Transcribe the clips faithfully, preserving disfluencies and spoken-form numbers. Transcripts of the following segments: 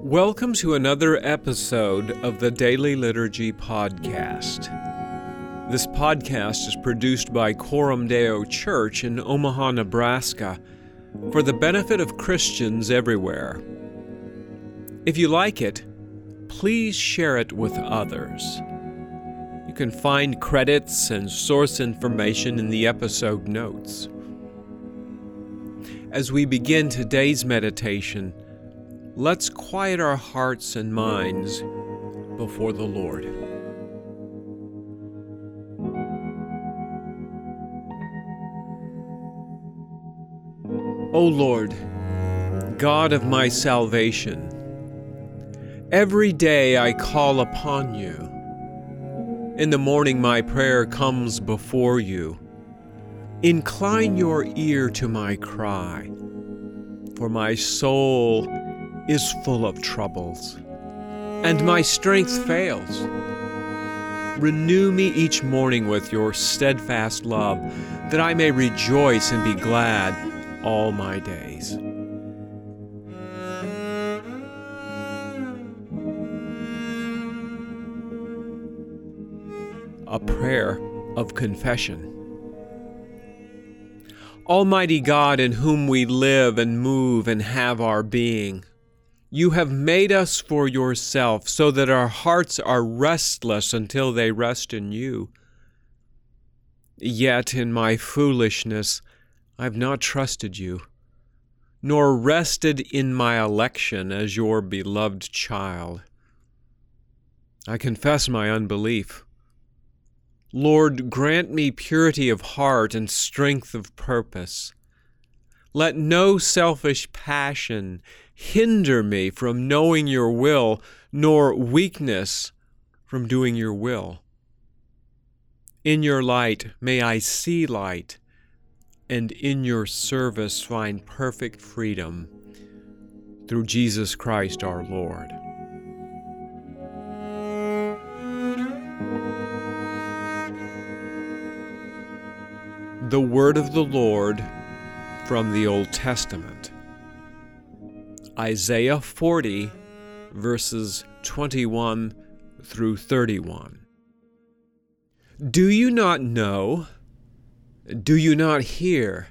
Welcome to another episode of the Daily Liturgy Podcast. This podcast is produced by Coram Deo Church in Omaha, Nebraska, for the benefit of Christians everywhere. If you like it, please share it with others. You can find credits and source information in the episode notes. As we begin today's meditation, let's quiet our hearts and minds before the Lord. O Lord, God of my salvation, every day I call upon you. In the morning my prayer comes before you. Incline your ear to my cry, for my soul is full of troubles, and my strength fails. Renew me each morning with your steadfast love, that I may rejoice and be glad all my days. A prayer of confession. Almighty God, in whom we live and move and have our being, you have made us for yourself, so that our hearts are restless until they rest in you. Yet in my foolishness I have not trusted you, nor rested in my election as your beloved child. I confess my unbelief. Lord, grant me purity of heart and strength of purpose. Let no selfish passion hinder me from knowing your will, nor weakness from doing your will. In your light may I see light, and in your service find perfect freedom, through Jesus Christ our Lord. The Word of the Lord from the Old Testament. Isaiah forty, verses twenty-one through thirty-one. Do you not know? Do you not hear?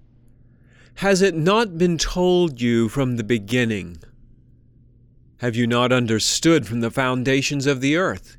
Has it not been told you from the beginning? Have you not understood from the foundations of the earth?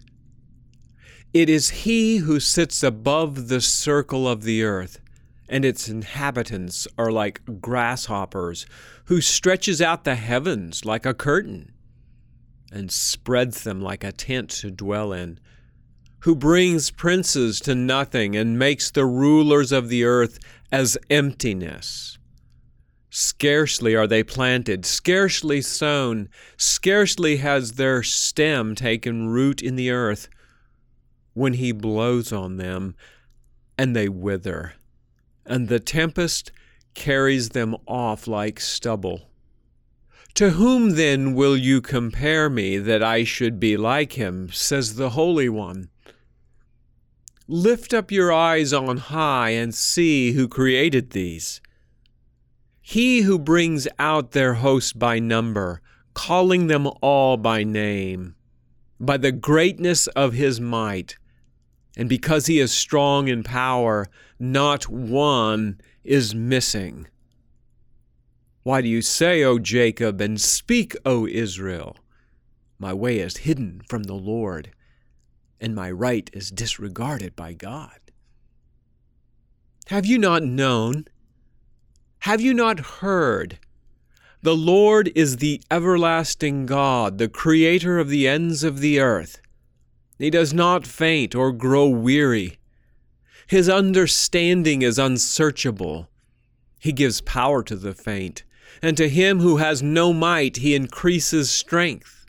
It is He who sits above the circle of the earth, and its inhabitants are like grasshoppers, who stretches out the heavens like a curtain, and spreads them like a tent to dwell in, who brings princes to nothing, and makes the rulers of the earth as emptiness. Scarcely are they planted, scarcely sown, scarcely has their stem taken root in the earth, when He blows on them, and they wither, and the tempest carries them off like stubble. To whom then will you compare me, that I should be like Him, says the Holy One? Lift up your eyes on high and see who created these. He who brings out their host by number, calling them all by name, by the greatness of His might, and because He is strong in power, not one is missing. Why do you say, O Jacob, and speak, O Israel? My way is hidden from the Lord, and my right is disregarded by God. Have you not known? Have you not heard? The Lord is the everlasting God, the Creator of the ends of the earth. He does not faint or grow weary. His understanding is unsearchable. He gives power to the faint, and to him who has no might He increases strength.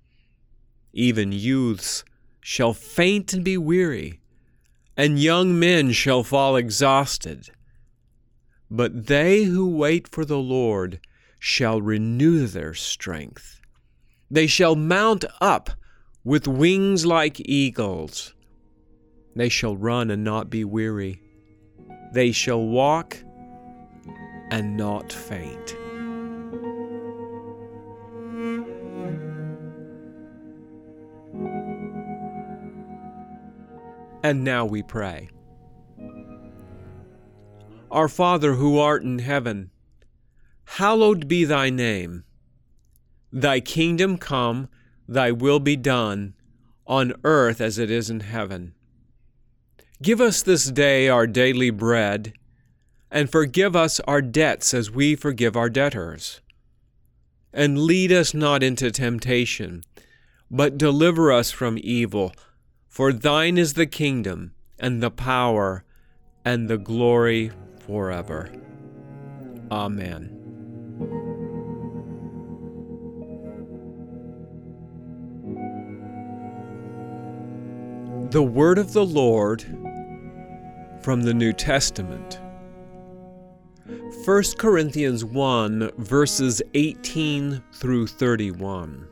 Even youths shall faint and be weary, and young men shall fall exhausted. But they who wait for the Lord shall renew their strength. They shall mount up with wings like eagles. They shall run and not be weary. They shall walk and not faint. And now we pray. Our Father who art in heaven, hallowed be thy name. Thy kingdom come, thy will be done, on earth as it is in heaven. Give us this day our daily bread, and forgive us our debts as we forgive our debtors. And lead us not into temptation, but deliver us from evil. For thine is the kingdom, and the power, and the glory forever. Amen. The word of the Lord from the New Testament. First Corinthians one, verses eighteen through thirty-one.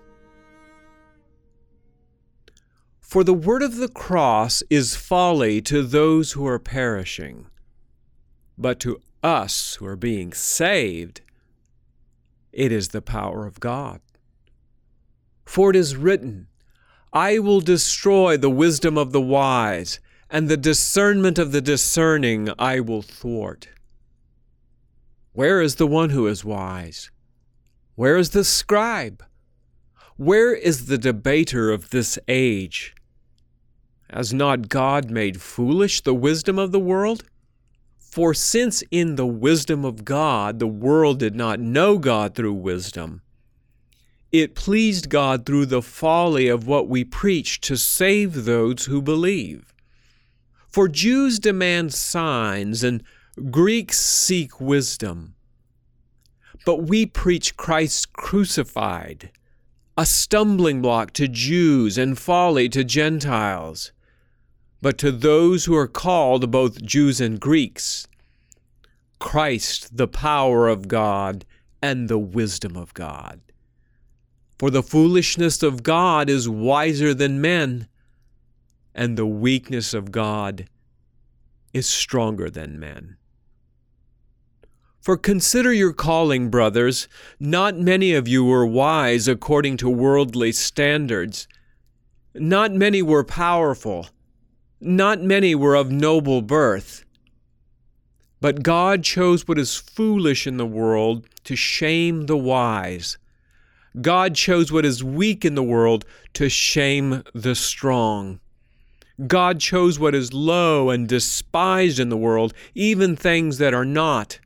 For the word of the cross is folly to those who are perishing, but to us who are being saved, it is the power of God. For it is written, I will destroy the wisdom of the wise, and the discernment of the discerning I will thwart. Where is the one who is wise? Where is the scribe? Where is the debater of this age? Has not God made foolish the wisdom of the world? For since in the wisdom of God the world did not know God through wisdom, it pleased God through the folly of what we preach to save those who believe. For Jews demand signs, and Greeks seek wisdom. But we preach Christ crucified, a stumbling block to Jews and folly to Gentiles. But to those who are called, both Jews and Greeks, Christ, the power of God and the wisdom of God. For the foolishness of God is wiser than men, and the weakness of God is stronger than men. For consider your calling, brothers. Not many of you were wise according to worldly standards. Not many were powerful. Not many were of noble birth. But God chose what is foolish in the world to shame the wise. God chose what is weak in the world to shame the strong. God chose what is low and despised in the world, even things that are not,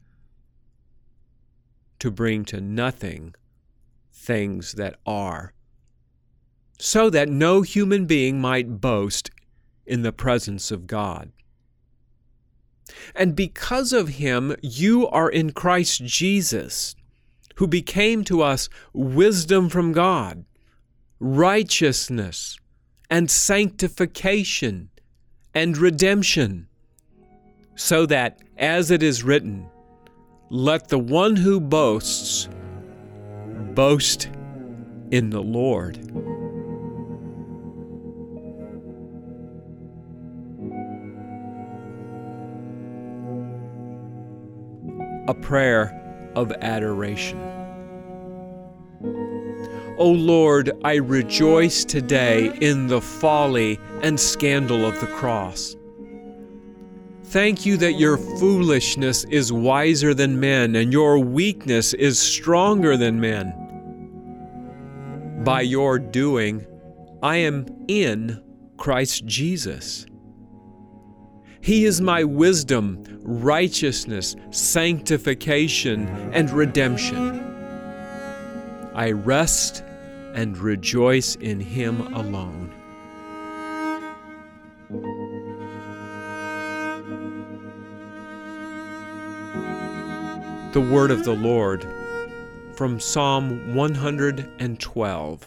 to bring to nothing things that are, so that no human being might boast in the presence of God. And because of him, you are in Christ Jesus, who became to us wisdom from God, righteousness, and sanctification, and redemption, so that, as it is written, let the one who boasts boast in the Lord. A prayer of adoration. O Lord, I rejoice today in the folly and scandal of the cross. Thank you that your foolishness is wiser than men, and your weakness is stronger than men. By your doing, I am in Christ Jesus. He is my wisdom, righteousness, sanctification, and redemption. I rest and rejoice in him alone. The word of the Lord from Psalm one hundred twelve.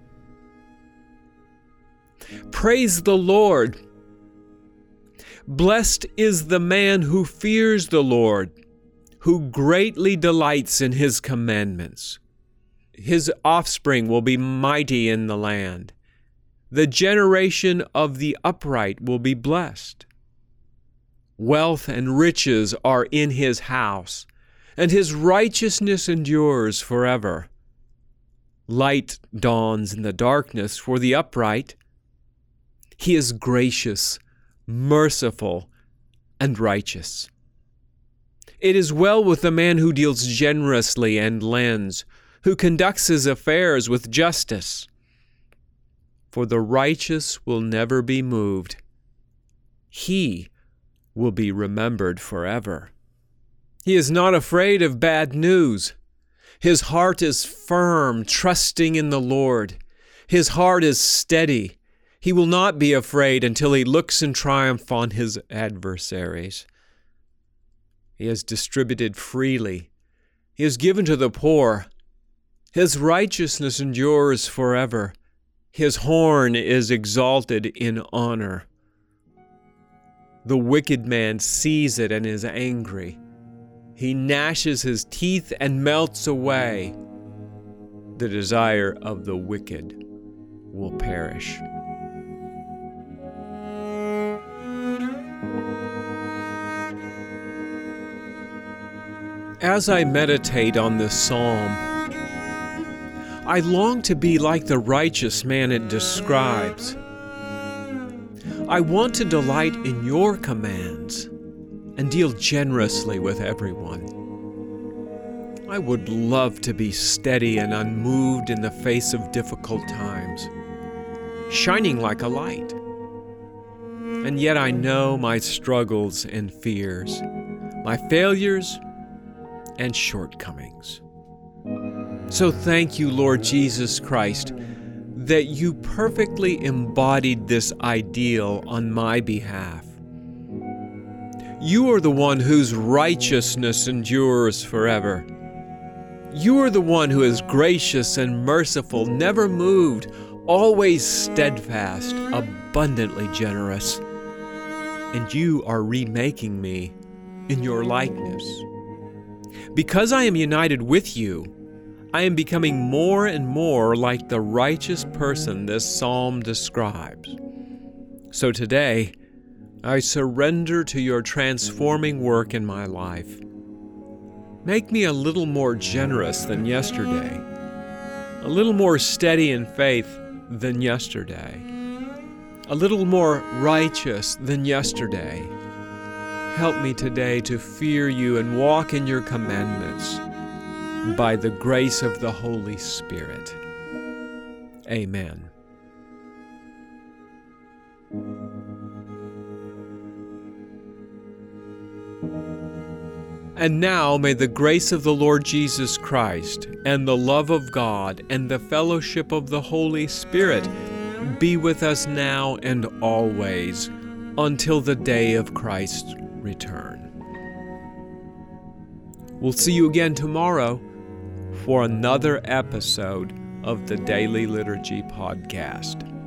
Praise the Lord! Blessed is the man who fears the Lord, who greatly delights in his commandments. His offspring will be mighty in the land. The generation of the upright will be blessed. Wealth and riches are in his house, and his righteousness endures forever. Light dawns in the darkness for the upright. He is gracious, merciful, and righteous. It is well with the man who deals generously and lends, who conducts his affairs with justice. For the righteous will never be moved. He will be remembered forever. He is not afraid of bad news. His heart is firm, trusting in the Lord. His heart is steady. He will not be afraid until he looks in triumph on his adversaries. He has distributed freely. He has given to the poor. His righteousness endures forever. His horn is exalted in honor. The wicked man sees it and is angry. He gnashes his teeth and melts away. The desire of the wicked will perish. As I meditate on this psalm, I long to be like the righteous man it describes. I want to delight in your commands and deal generously with everyone. I would love to be steady and unmoved in the face of difficult times, shining like a light. And yet I know my struggles and fears, my failures and shortcomings. So thank you, Lord Jesus Christ, that you perfectly embodied this ideal on my behalf. You are the one whose righteousness endures forever. You are the one who is gracious and merciful, never moved, always steadfast, abundantly generous. And you are remaking me in your likeness. Because I am united with you, I am becoming more and more like the righteous person this psalm describes. So today, I surrender to your transforming work in my life. Make me a little more generous than yesterday, a little more steady in faith than yesterday, a little more righteous than yesterday. Help me today to fear you and walk in your commandments by the grace of the Holy Spirit. Amen. And now may the grace of the Lord Jesus Christ and the love of God and the fellowship of the Holy Spirit be with us now and always until the day of Christ's return. We'll see you again tomorrow for another episode of the Daily Liturgy Podcast.